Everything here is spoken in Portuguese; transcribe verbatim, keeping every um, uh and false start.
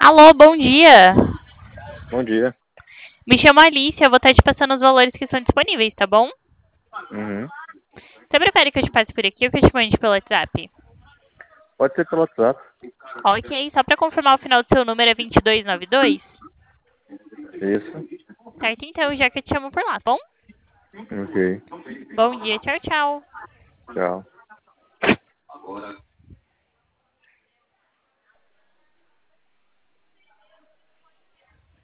Alô, bom dia. Bom dia. Me chamo Alicia, eu vou estar te passando os valores que são disponíveis, tá bom? Uhum. Você prefere que eu te passe por aqui ou que eu te mande pelo WhatsApp? Pode ser pelo WhatsApp. Ok, só pra confirmar o final do seu número é vinte e dois noventa e dois? Isso. Certo, então, já que eu te chamo por lá, tá bom? Ok. Bom dia, tchau, tchau. Tchau.